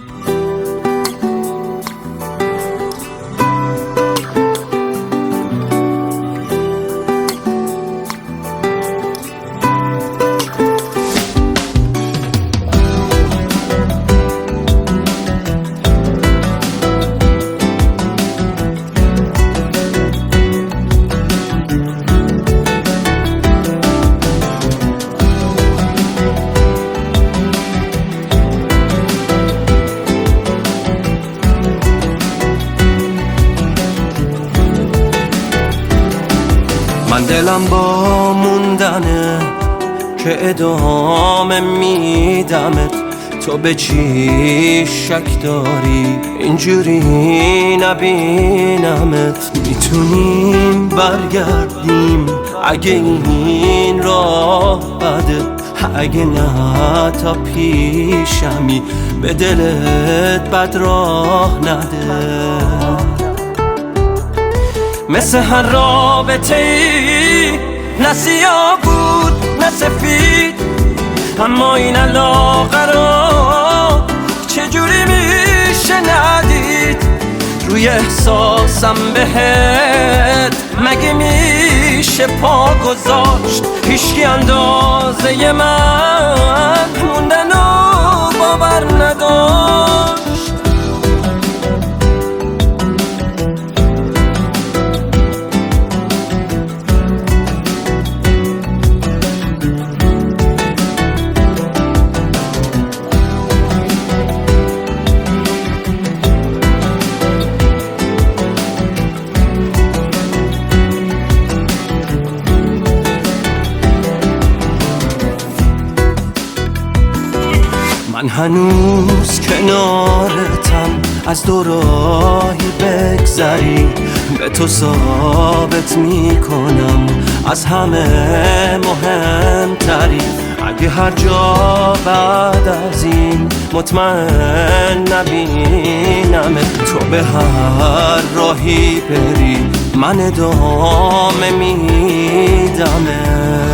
من دلم با موندنه که ادامه میدمت، تو به چی شک داری اینجوری نبینمت؟ میتونیم برگردیم اگه این راه بده، اگه نه تا پیشمی به دلت بد راه نده. مثل هر رابطه ای نه سیاه بود نه سفید، اما این علاقه رو چجوری میشه ندید؟ روی احساسم بهت مگه میشه پا گذاشت؟ هیچکی اندازه من موندن و باور نداشت. من هنوز کنارتم، از دو راهی بگذری به تو ثابت میکنم از همه مهمتری. اگه هر جا بعد از این مطمئن نبینم تو به هر راهی بری، من ادامه میدمت.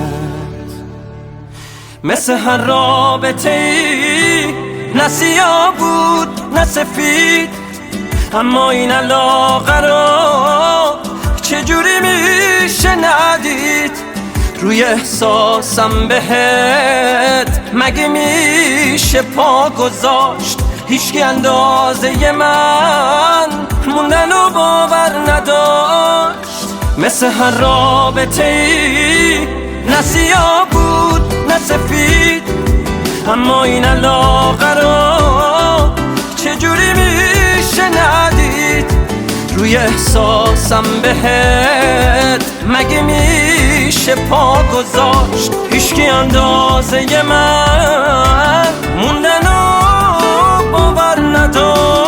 مثل هر رابطه ای نه سیاه بود نه سفید، اما این علاقه رو چجوری میشه ندید؟ روی احساسم بهت مگه میشه پا گذاشت؟ هیچکی اندازه من موندن و باور نداشت. مثل هر رابطه ای نه سیاه بود نه سفید، اما این علاقه رو چجوری میشه ندید؟ روی احساسم بهت مگه میشه پا گذاشت؟ هیچکی اندازه من موندن و باور نداشت.